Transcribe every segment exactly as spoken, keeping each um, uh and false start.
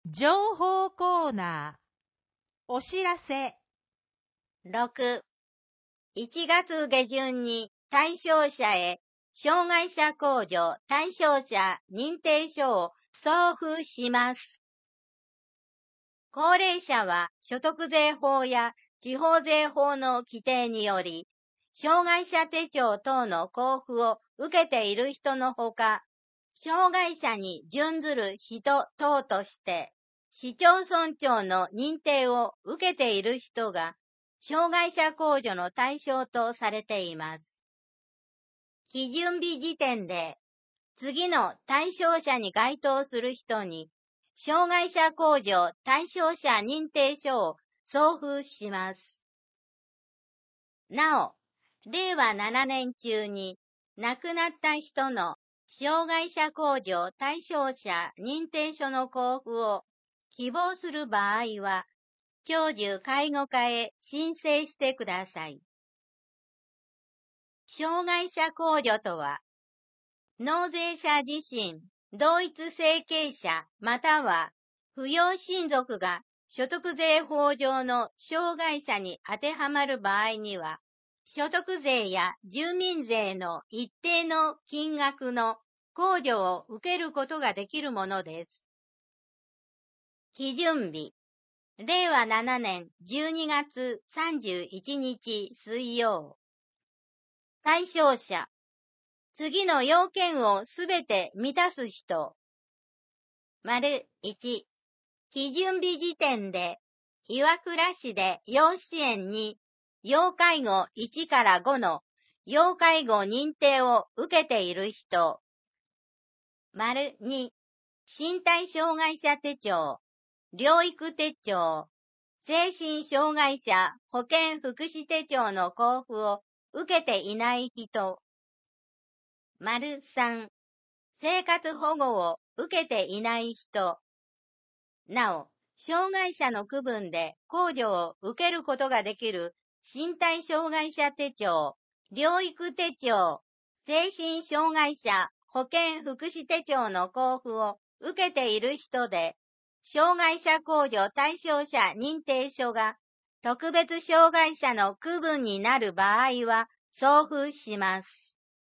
情報コーナー、お知らせ。 ろく、いちがつ下旬に対象者へ障害者控除対象者認定書を送付します。高齢者は所得税法や地方税法の規定により、障害者手帳等の交付を受けている人のほか、障害者に準ずる人等として、市町村長の認定を受けている人が、障害者控除の対象とされています。基準日時点で、次の対象者に該当する人に、障害者控除対象者認定書を送付します。なお、れいわななねん中に亡くなった人の障害者控除対象者認定書の交付を希望する場合は、長寿介護課へ申請してください。障害者控除とは、納税者自身、同一生計者または扶養親族が所得税法上の障害者に当てはまる場合には、所得税や住民税の一定の金額の控除を受けることができるものです。基準日、れいわななねんじゅうにがつさんじゅういちにち水曜。対象者、次の要件をすべて満たす人。丸いち、基準日時点で、岩倉市で要支援に、要介護いちからごの要介護認定を受けている人。丸に、身体障害者手帳、療育手帳、精神障害者保健福祉手帳の交付を受けていない人。丸さん、生活保護を受けていない人。なお、障害者の区分で控除を受けることができる身体障害者手帳、療育手帳、精神障害者保健福祉手帳の交付を受けている人で、障害者控除対象者認定書が特別障害者の区分になる場合は送付します。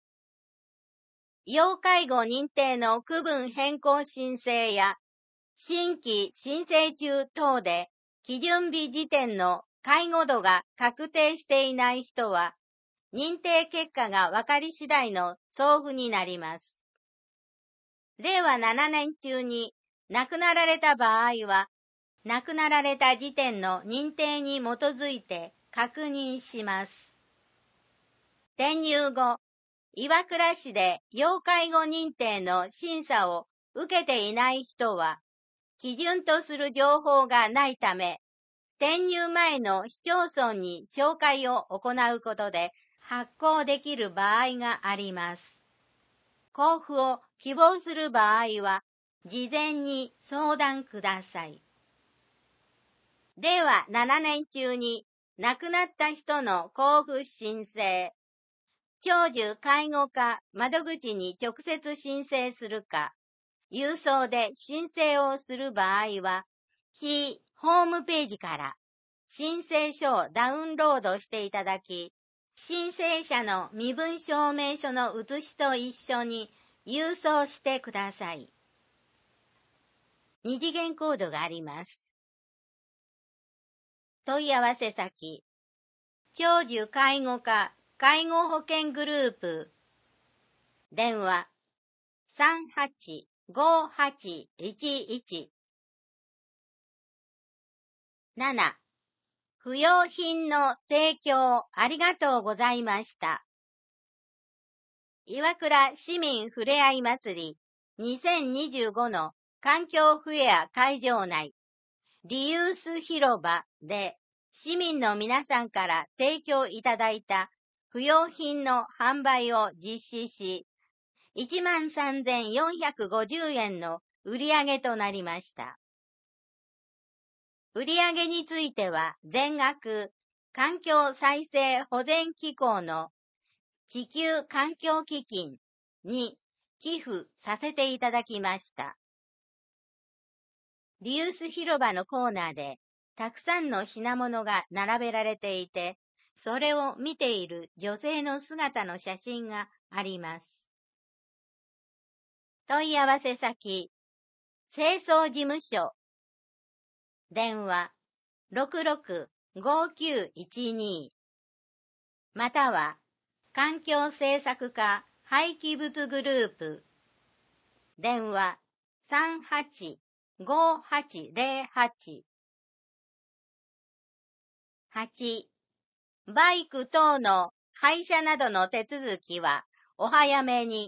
要介護認定の区分変更申請や新規申請中等で基準日時点の介護度が確定していない人は、認定結果が分かり次第の送付になります。れいわななねん中に亡くなられた場合は、亡くなられた時点の認定に基づいて確認します。転入後、岩倉市で要介護認定の審査を受けていない人は、基準とする情報がないため、転入前の市町村に照会を行うことで発行できる場合があります。交付を希望する場合は、事前に相談ください。れいわななねん中に亡くなった人の交付申請、長寿介護課窓口に直接申請するか、郵送で申請をする場合は、市ホームページから申請書をダウンロードしていただき、申請者の身分証明書の写しと一緒に郵送してください。二次元コードがあります。問い合わせ先、長寿介護課介護保険グループ、電話さんはちごはちいちいち。なな、不用品の提供ありがとうございました。岩倉市民ふれあい祭りにせんにじゅうごの環境フェア会場内、リユース広場で市民の皆さんから提供いただいた不用品の販売を実施し、いちまんさんぜんよんひゃくごじゅうえんの売上となりました。売上については全額環境再生保全機構の地球環境基金に寄付させていただきました。 リユース広場のコーナーでたくさんの品物が並べられていて、それを見ている女性の姿の写真があります。問い合わせ先、清掃事務所。電話 ろくろく ごきゅういちに または環境政策課廃棄物グループ。電話 さんはち ごはちゼロはち。はち. バイク等の廃車などの手続きはお早めに。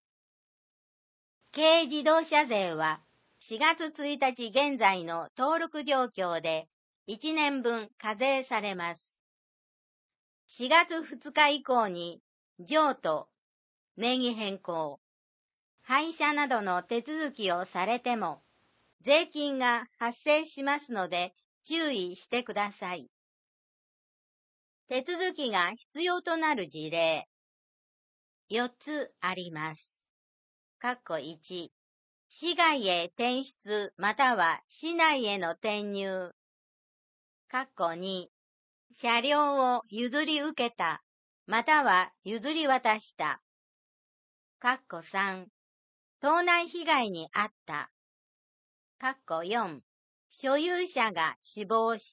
軽自動車税はしがつついたち現在の登録状況でいちねんぶん課税されます。しがつふつか以降に譲渡、名義変更、廃車などの手続きをされても税金が発生しますので注意してください。手続きが必要となる事例。よっつあります。かっこいち、市外へ転出または市内への転入。かっこに、車両を譲り受けたまたは譲り渡した。かっこさん、盗難被害に遭った。かっこよん、所有者が死亡した。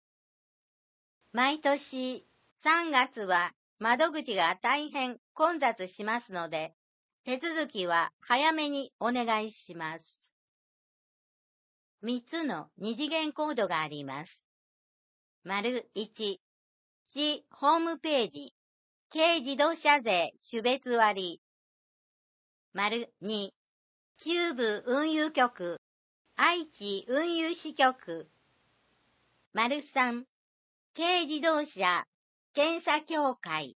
毎年さんがつは窓口が大変混雑しますので、手続きは早めにお願いします。みっつの二次元コードがあります。丸いち、市ホームページ、軽自動車税種別割。丸に、中部運輸局、愛知運輸支局。丸さん、軽自動車検査協会。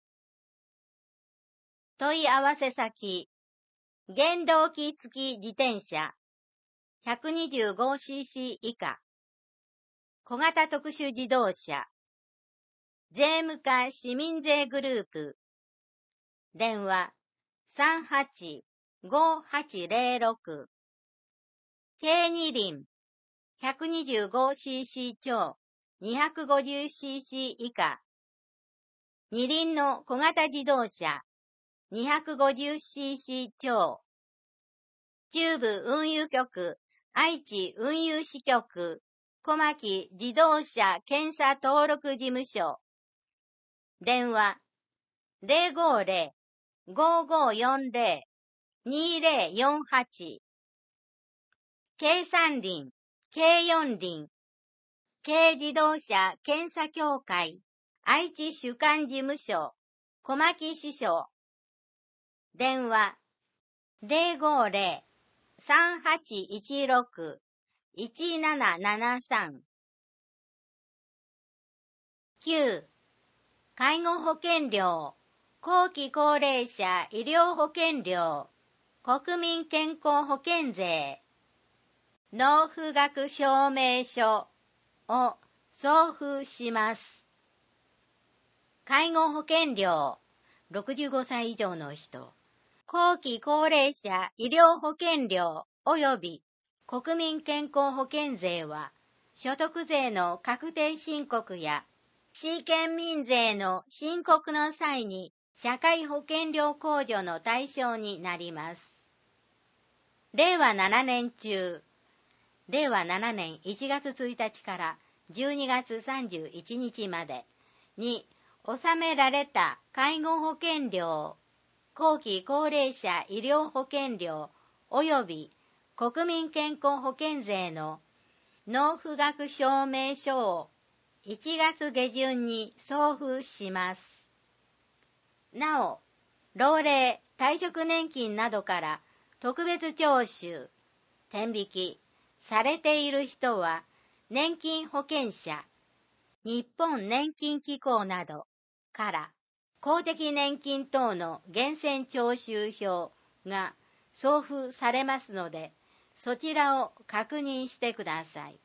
問い合わせ先、原動機付き自転車 ひゃくにじゅうごシーシー 以下、小型特殊自動車、税務課市民税グループ。電話 さんはち ごはちゼロろく。軽二輪 ひゃくにじゅうごシーシー 超 にひゃくごじゅうシーシー 以下、二輪の小型自動車 にひゃくごじゅうシーシー 超、中部運輸局愛知運輸支局小牧自動車検査登録事務所。電話 ゼロごゼロ ごごよんゼロ にゼロよんはち。軽三輪、軽四輪、軽自動車検査協会愛知主管事務所小牧支所。電話 ゼロごゼロ さんはちいちろく いちななななさん。きゅう. 介護保険料、後期高齢者医療保険料、国民健康保険税、納付額証明書を送付します。介護保険料、ろくじゅうごさい以上の人、後期高齢者医療保険料及び国民健康保険税は、所得税の確定申告や市県民税の申告の際に社会保険料控除の対象になります。れいわななねん中、れいわななねんいちがつついたちからじゅうにがつさんじゅういちにちまでに納められた介護保険料、後期高齢者医療保険料及び国民健康保険税の納付額証明書をいちがつげじゅんに送付します。なお、老齢、退職年金などから特別徴収、天引きされている人は、年金保険者、日本年金機構などから公的年金等の源泉徴収票が送付されますので、そちらを確認してください。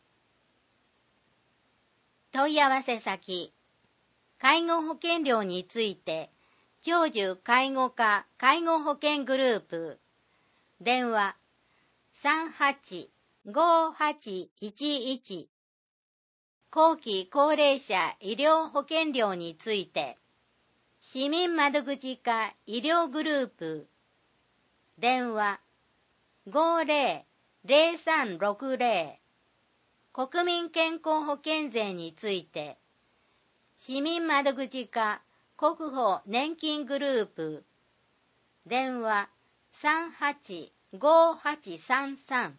問い合わせ先、介護保険料について、長寿介護課介護保険グループ、電話 さんはちごはちいちいち後期高齢者医療保険料について、市民窓口課医療グループ、電話 ごーぜろぜろさんろくぜろ 国民健康保険税について、市民窓口課国保年金グループ、電話さんはちごはちさんさん。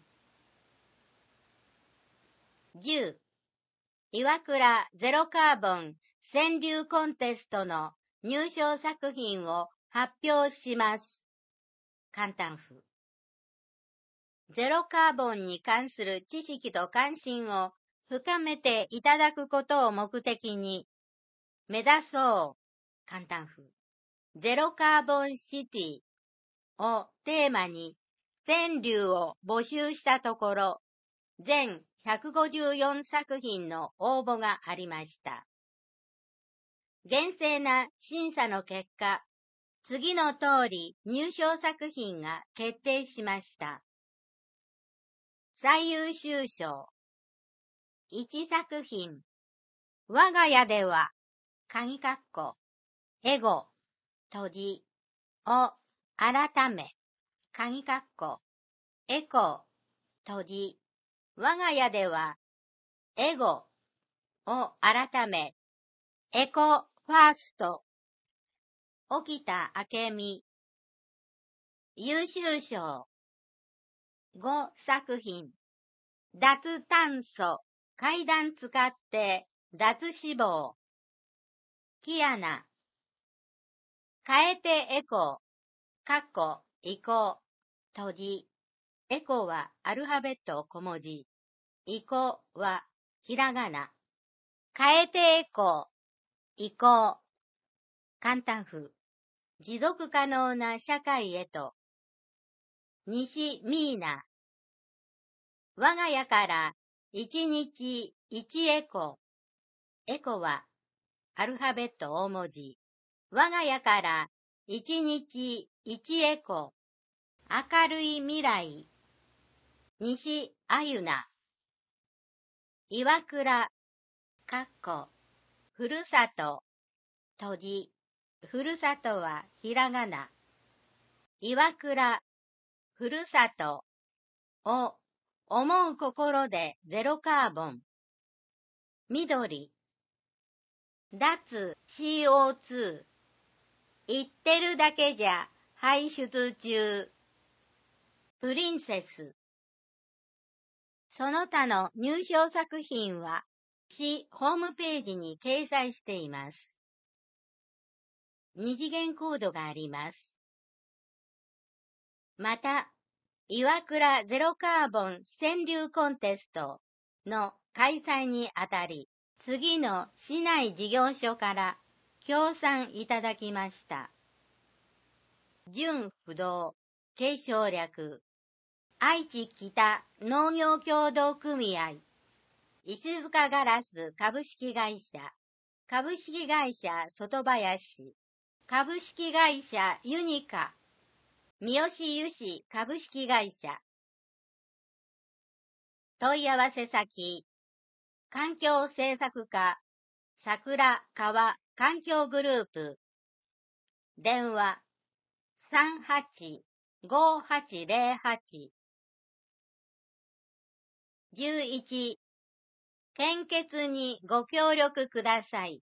じゅう岩倉ゼロカーボン川柳コンテストの入賞作品を発表します。簡単譜。ゼロカーボンに関する知識と関心を深めていただくことを目的に、目指そう。簡単譜。ゼロカーボンシティをテーマに川柳を募集したところ、全ひゃくごじゅうよんさく品の応募がありました。厳正な審査の結果、次の通り入賞作品が決定しました。最優秀賞。いち作品。我が家では、鍵括弧、エゴ、閉じ、を改め、鍵括弧、エコ、閉じ、我が家では、エゴを改め、エコファースト、沖田明美、優秀賞、ご作品、脱炭素、階段使って脱脂肪、キアナ、変えてエコ、カッコ、移行、閉じ、エコはアルファベット小文字、移行はひらがな、変えてエコ、移行、簡単譜、持続可能な社会へと、西ミーナ、我が家から一日一エコ、エコはアルファベット大文字、我が家から一日一エコ、明るい未来、西あゆな、岩倉、かっこ、ふるさと、閉じ、ふるさとはひらがな、岩倉、ふるさと、を、思う心でゼロカーボン、緑、脱 シーオーツー、言ってるだけじゃ排出中、プリンセス。その他の入賞作品は、市ホームページに掲載しています。二次元コードがあります。また、岩倉ゼロカーボン川柳コンテストの開催にあたり、次の市内事業所から協賛いただきました。純不動、継承略、愛知北農業協同組合、石塚ガラス株式会社、株式会社外林、株式会社ユニカ、三好油脂株式会社。問い合わせ先、環境政策課、桜川環境グループ。電話、さんはちごはちぜろはち。じゅういち、献血にご協力ください。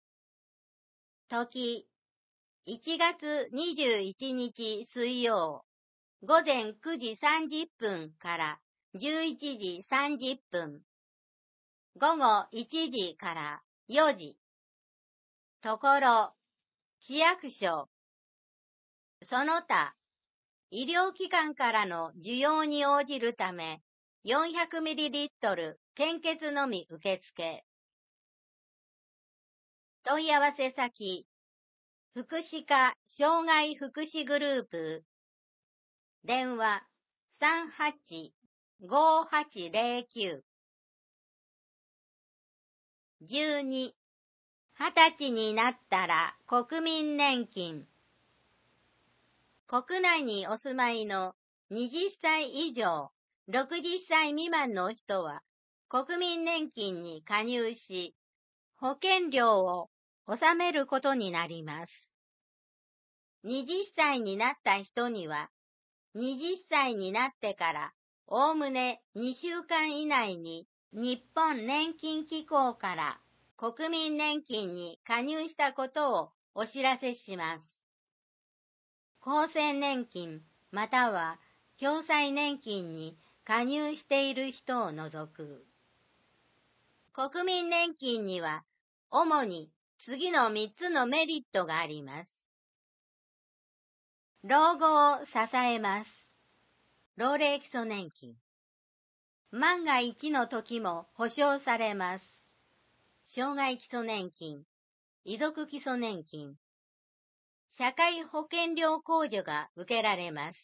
時、いちがつにじゅういちにち水曜、午前くじさんじゅっぷんからじゅういちじさんじゅっぷん。午後いちじからよじ。ところ、市役所。その他、医療機関からの需要に応じるため、よんひゃくミリリットル 献血のみ受付。問い合わせ先、福祉課障害福祉グループ。電話、さんはちごはちぜろきゅう。じゅうに、はたちになったら国民年金。国内にお住まいのはたち以上、 ろくじゅっさい未満の人は国民年金に加入し、保険料を納めることになります。はたちになった人には、はたちになってからおおむねにしゅうかん以内に日本年金機構から国民年金に加入したことをお知らせします。厚生年金または共済年金に加入している人を除く。国民年金には主に次のみっつのメリットがあります。老後を支えます。老齢基礎年金。万が一の時も保障されます。障害基礎年金、遺族基礎年金。社会保険料控除が受けられます。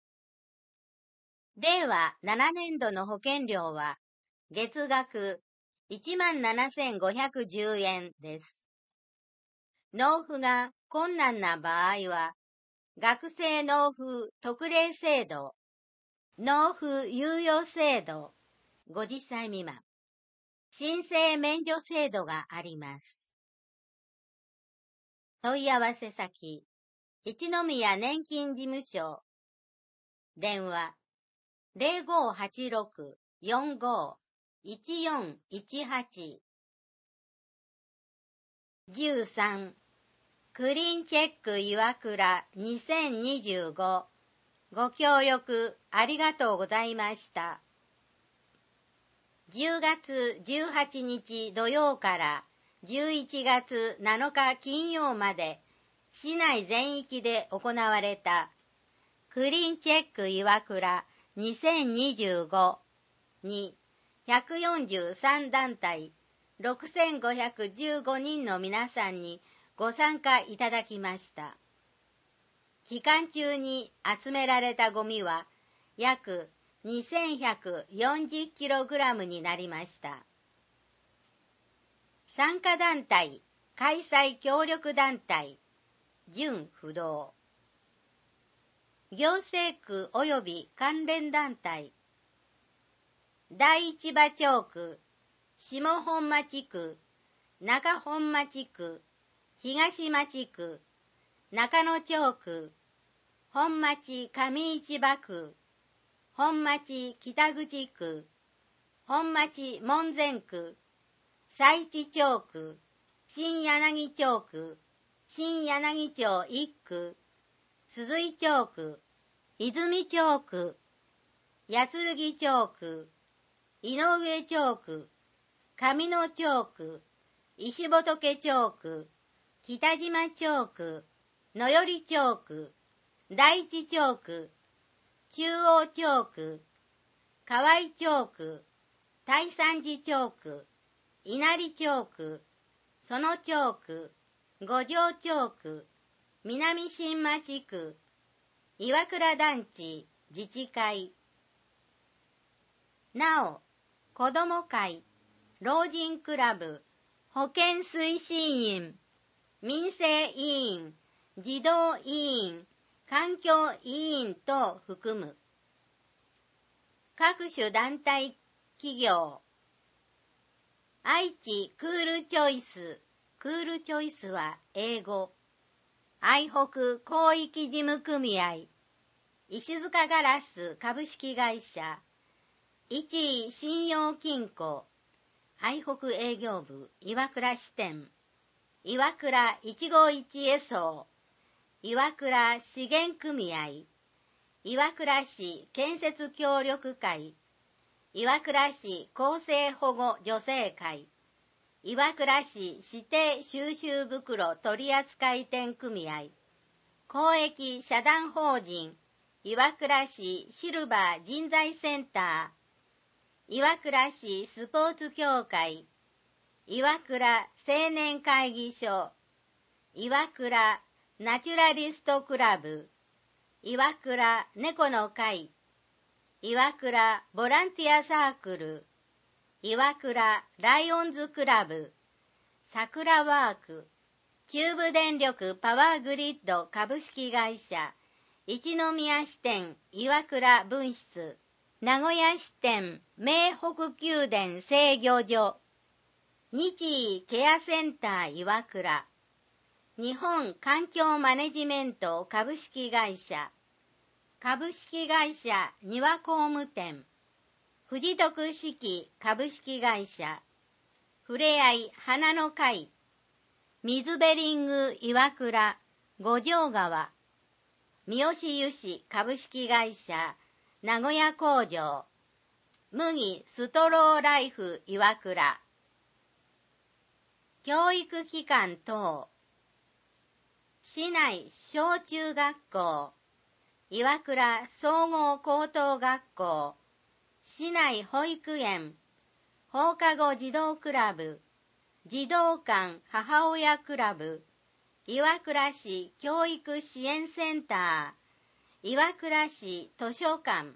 れいわななねんどの保険料は月額いちまんななせんごひゃくじゅうえんです。納付が困難な場合は、学生納付特例制度、納付猶予制度、ごじゅっさい未満、申請免除制度があります。問い合わせ先、一宮年金事務所、電話、ゼロごはちろく よんご いちよんいちはち。じゅうさんクリーンチェック岩倉にせんにじゅうごご協力ありがとうございました。じゅうがつじゅうはちにち土曜からじゅういちがつなのか金曜まで市内全域で行われたクリーンチェック岩倉にせんにじゅうごにひゃくよんじゅうさんだんたいろくせんごひゃくじゅうごにんの皆さんにご参加いただきました。期間中に集められたゴミは約にせんひゃくよんじゅうキログラムになりました。参加団体、開催協力団体、準不動。行政区及び関連団体、第一馬町区、下本町区、中本町区、東町区、中野町区、本町上市場区、本町北口区、本町門前区、佐市町区、新柳町区、新柳町一区、鈴井町区、泉町区、八剣町区、井上町区、上野町区、石仏町区、北島町区、野寄町区、大地町区、中央町区、河合町区、大山寺町区、稲荷町区、園町区、五条町区、南新町区、岩倉団地自治会。なお、子ども会、老人クラブ、保健推進員、民生委員、児童委員、環境委員等含む。各種団体企業。愛知クールチョイス、クールチョイスは英語。愛北広域事務組合。石塚ガラス株式会社。一位信用金庫。愛北営業部岩倉支店。岩倉いちごいちエソー。岩倉資源組合。岩倉市建設協力会。岩倉市厚生保護助成会。岩倉市指定収集袋取扱店組合。公益社団法人岩倉市シルバー人材センター。岩倉市スポーツ協会。岩倉青年会議所。岩倉ナチュラリストクラブ。岩倉猫の会。岩倉ボランティアサークル。岩倉ライオンズクラブ。桜ワーク。中部電力パワーグリッド株式会社。一宮支店岩倉分室。 名古屋支店名北宮殿制御所、日医ケアセンター岩倉、日本環境マネジメント株式会社、株式会社庭工務店、富士徳式株式会社、ふれあい花の会、水ベリング岩倉、五条川、三好油脂株式会社、名古屋工場、麦ストローライフ岩倉、教育機関等、市内小中学校、岩倉総合高等学校、市内保育園、放課後児童クラブ、児童館母親クラブ、岩倉市教育支援センター、岩倉市図書館。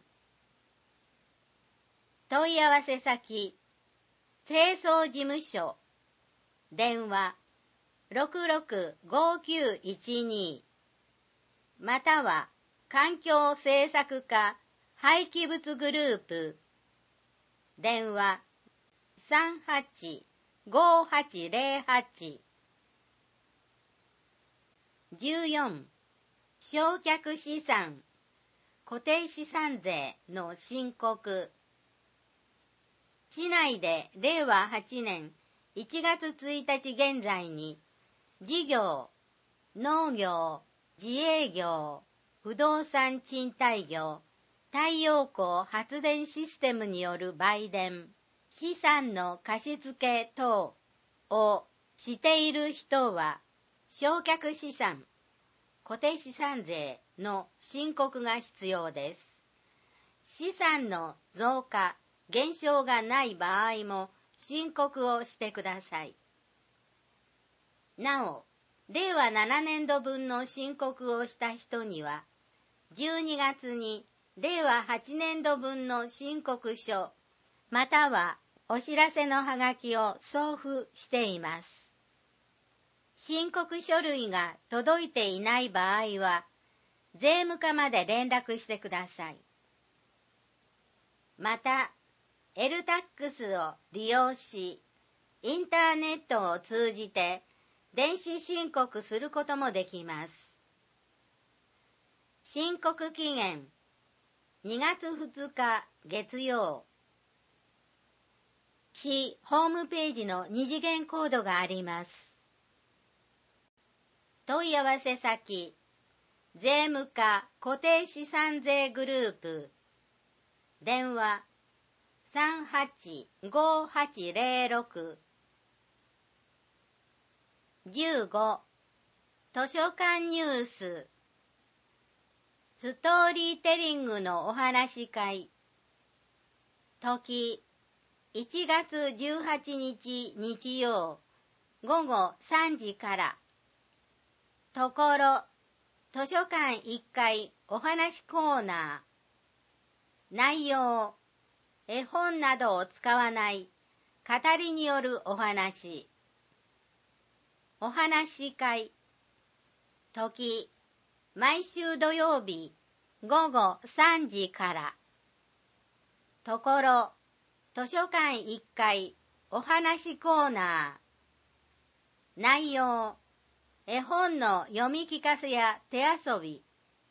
問い合わせ先、清掃事務所、電話 ろくろくごきゅういちに または環境政策課廃棄物グループ、電話 さんはちごはちぜろはち。じゅうよん. 償却資産、固定資産税の申告。市内でれいわはちねんいちがつついたち現在に、事業、農業、自営業、不動産賃貸業、太陽光発電システムによる売電、資産の貸付等をしている人は、償却資産、固定資産税の申告が必要です。資産の増加、減少がない場合も申告をしてください。なお、れいわななねんどぶんの申告をした人には、じゅうにがつにれいわはちねんどぶんの申告書、またはお知らせのはがきを送付しています。申告書類が届いていない場合は、税務課まで連絡してください。また、エルタックス を利用し、インターネットを通じて電子申告することもできます。申告期限にがつふつか月曜。市ホームページの二次元コードがあります。問い合わせ先、税務課固定資産税グループ、電話さんはちごはちぜろろく。じゅうご. 図書館ニュース、ストーリーテリングのお話会、時いちがつじゅうはちにち日曜ごごさんじから、ところ図書館いっかいお話コーナー、内容、絵本などを使わない語りによるお話、お話会、時毎週土曜日ごごさんじから、ところ図書館いっかいお話コーナー、内容、絵本の読み聞かせや手遊び、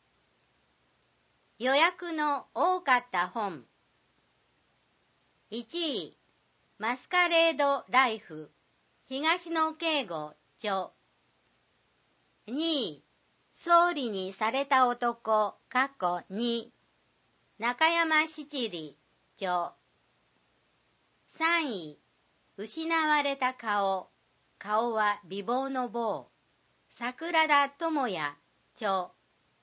予約の多かった本、いちい、マスカレードライフ、東野圭吾著。にい、総理にされた男、かっこに、中山七里著。さんい、失われた顔、顔は美貌の坊、桜田智也著。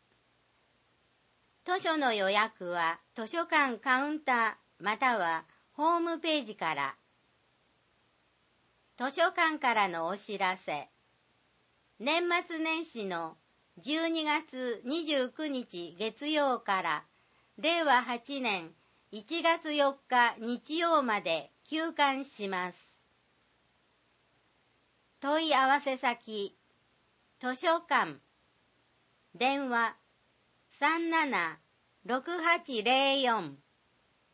図書の予約は図書館カウンターまたはホームページから。図書館からのお知らせ。年末年始のじゅうにがつにじゅうくにち月曜かられいわはちねんいちがつよっか日曜まで休館します。問い合わせ先、図書館、電話 さんななろくはちぜろよん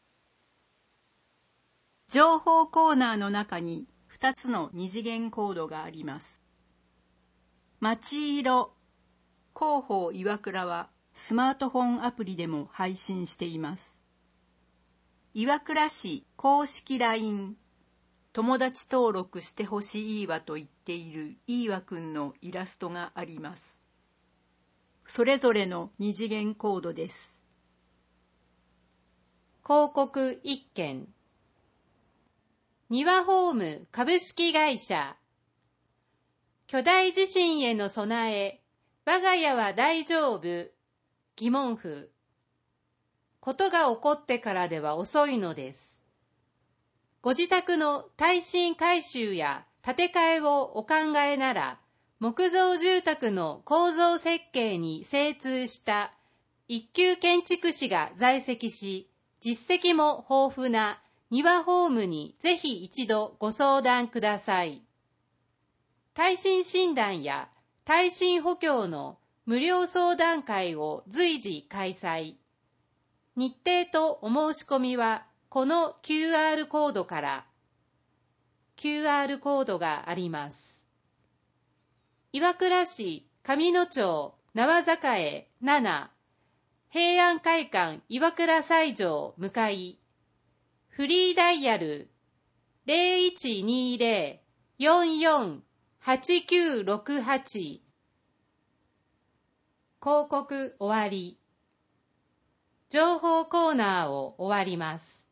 情報コーナーの中にふたつの二次元コードがあります。町色広報岩倉はスマートフォンアプリでも配信しています。岩倉市公式 ライン、友達登録してほしいわと言っているいいわくんのイラストがあります。それぞれの二次元コードです。 広告いっけん。庭ホーム株式会社。巨大地震への備え、我が家は大丈夫。疑問符。ことが起こってからでは遅いのです。ご自宅の耐震改修や建て替えをお考えなら、木造住宅の構造設計に精通した一級建築士が在籍し、実績も豊富な庭ホームにぜひ一度ご相談ください。耐震診断や耐震補強の無料相談会を随時開催。日程とお申し込みはこの キューアール コードから。キューアール コードがあります。岩倉市上野町縄栄なな、平安会館岩倉西条向かい、フリーダイヤル ゼロいちにゼロ よんよん はちきゅうろくはち。広告終わり。情報コーナーを終わります。